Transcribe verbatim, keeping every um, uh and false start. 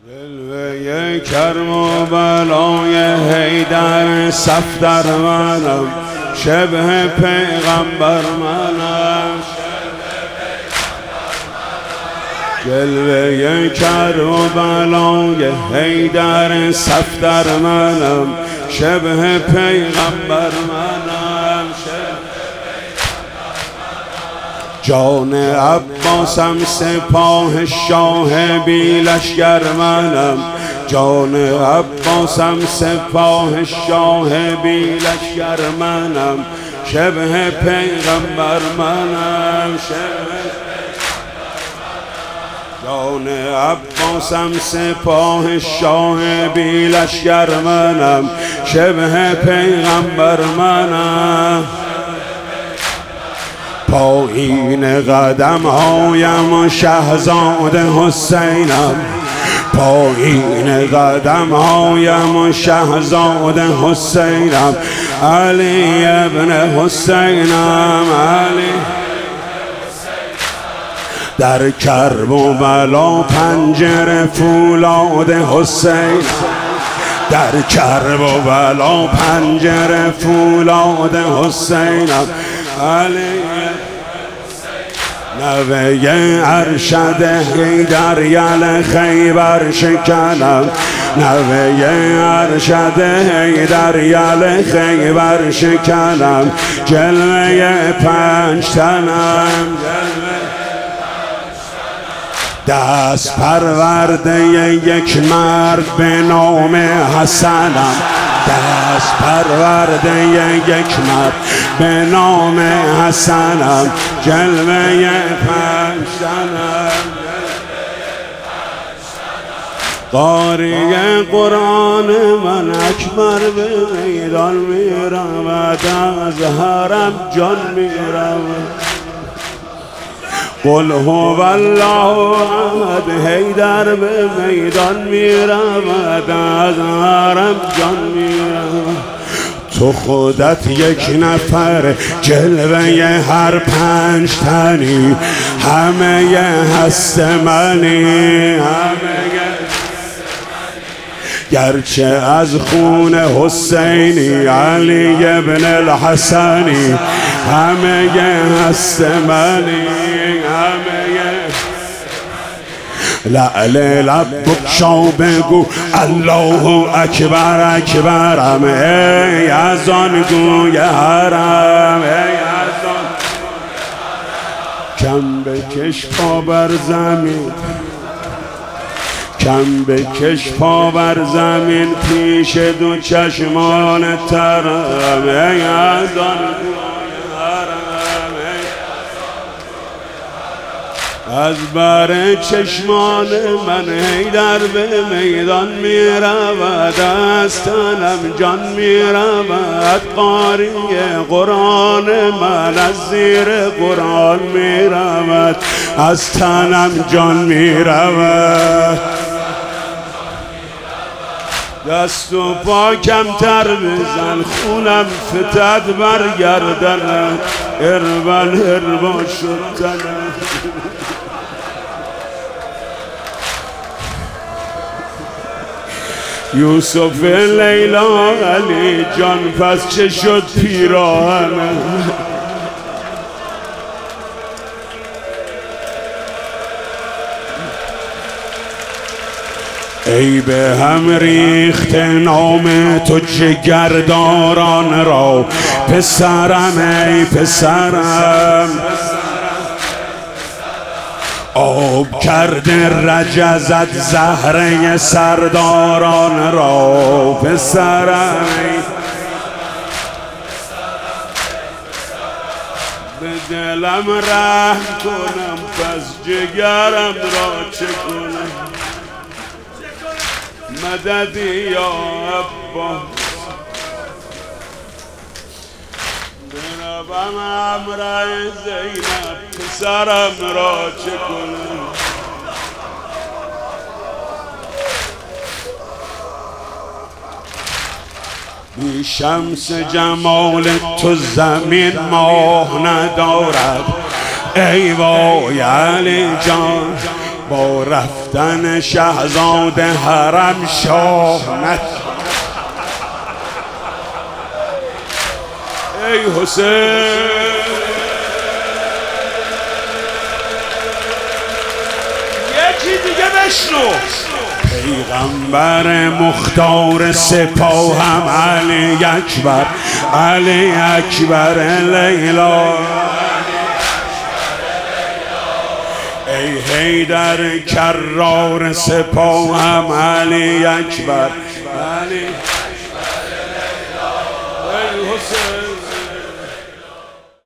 جلوه کرم و بلای حیدر صف در منم، شبه پیغمبر منم. جلوه کرم و بلای حیدر صف در منم، شبه پیغمبر منم. جان عباسم سپاه شاه بی لشکر منم، جان عباسم سپاه شاه بی لشکر منم، شبه پیغمبر منم. جان عباسم سپاه شاه بی لشکر منم، شبه پیغمبر منم. پایین قدم هایم شهزاده حسینم، پایین قدم هایم شهزاده حسینم، علی ابن حسینم. علی در کرب و بلا پنجره فولاد حسینم، در کرب و بلا پنجره فولاد حسینم. علی نوه ارشد حیدر یل خیبر شکنم، نوه ارشد حیدر یل خیبر شکنم. جلوه پنج تنم، دست پرورده یک مرد به نام حسنم، دست پرورده یک مرد به نام حسنم. جلوه پنج تنم، قاری قرآن من اکبر به میدان می رود، از حرم جان می رود. قل هو الله احد حیدر به میدان می رود، از حرم جان می رود. تو خودت یک نفر جلوه هر پنج تنی، همه هست منی، همه گرچه از خون حسینی علی ابن الحسنی، همه هست منی، همه لعل لب بکشا بگو الله اکبر اکبرم، ای از آن گوی حرم، ای از آن کم بکش پا بر زمین، کم بکش پا بر زمین پیش دو چشمان ترم، ای از آن از بر چشمان من حیدر به میدان می رود، از تنم جان می رود. قاری قرآن من از زیر قرآن می رود، از تنم جان می رود. دست و پا کمتر بزن خونم فتد برگردنم، اربن اربا شد تنم. یوسف لیلا علی جان پس چه شد پیراهنم، ای به هم ریخت نام تو جگرداران را، پسرم ای پسرم. آب کرده رجزت زهره سرداران را، پسرم به دلم رحم کنم پس جگرم را چه کنم. مددی یا عباس بنابم امرای زینب، پسرم را چه کنم. بی شمس جمال تو زمین ماه ندارد، ای وای علی جان با رفتن شهزاده حرم شاه نت ای حسین یکی دیگه بشنو پیغمبر مختار سپاهم علی اکبر علی اکبر لیلا ای حیدر کرار سپاهم علی اکبر علی